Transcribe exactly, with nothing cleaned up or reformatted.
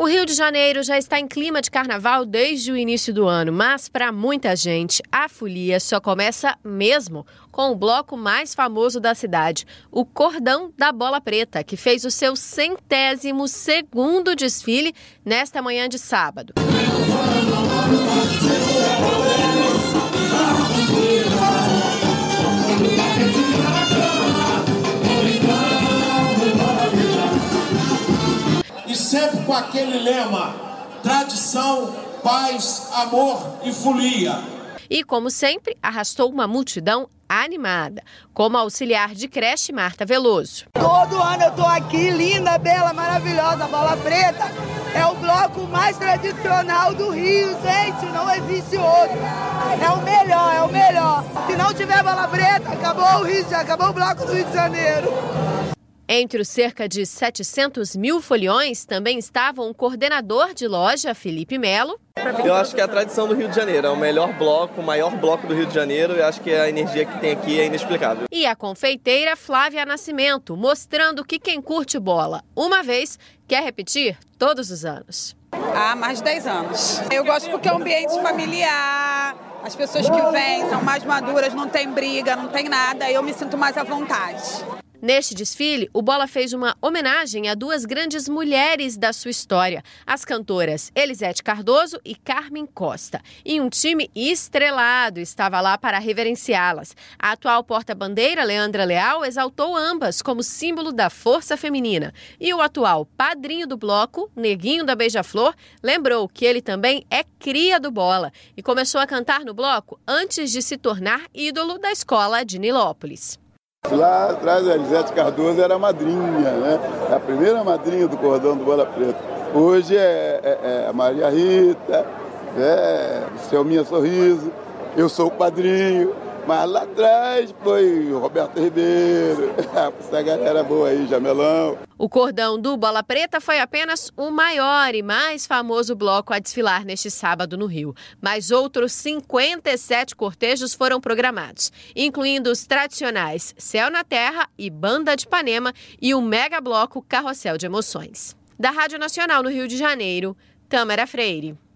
O Rio de Janeiro já está em clima de carnaval desde o início do ano, mas para muita gente a folia só começa mesmo com o bloco mais famoso da cidade, o Cordão da Bola Preta, que fez o seu centésimo segundo desfile nesta manhã de sábado. E sempre com aquele lema: tradição, paz, amor e folia. E, como sempre, arrastou uma multidão animada, como a auxiliar de creche Marta Veloso. Todo ano eu tô aqui, linda, bela, maravilhosa. Bola Preta é o bloco mais tradicional do Rio, gente, não existe outro. É o melhor, é o melhor. Se não tiver Bola Preta, acabou o Rio, acabou o bloco do Rio de Janeiro. Entre os cerca de setecentos mil foliões também estavam o coordenador de loja, Felipe Melo. Eu acho que é a tradição do Rio de Janeiro, é o melhor bloco, o maior bloco do Rio de Janeiro, e acho que a energia que tem aqui é inexplicável. E a confeiteira Flávia Nascimento, mostrando que quem curte bola uma vez quer repetir todos os anos. Há mais de dez anos. Eu gosto porque é um ambiente familiar, as pessoas que vêm são mais maduras, não tem briga, não tem nada, eu me sinto mais à vontade. Neste desfile, o Bola fez uma homenagem a duas grandes mulheres da sua história, as cantoras Elisete Cardoso e Carmen Costa. E um time estrelado estava lá para reverenciá-las. A atual porta-bandeira, Leandra Leal, exaltou ambas como símbolo da força feminina. E o atual padrinho do bloco, Neguinho da Beija-Flor, lembrou que ele também é cria do Bola e começou a cantar no bloco antes de se tornar ídolo da escola de Nilópolis. Lá atrás a Elisete Cardoso era a madrinha, né? A primeira madrinha do Cordão do Bola Preta. Hoje é, é, é a Maria Rita, é Selminha Sorriso, eu sou o padrinho, mas lá atrás foi o Roberto Ribeiro, essa galera boa aí, Jamelão. O Cordão do Bola Preta foi apenas o maior e mais famoso bloco a desfilar neste sábado no Rio. Mas outros cinquenta e sete cortejos foram programados, incluindo os tradicionais Céu na Terra e Banda de Ipanema e o mega bloco Carrossel de Emoções. Da Rádio Nacional no Rio de Janeiro, Tâmara Freire.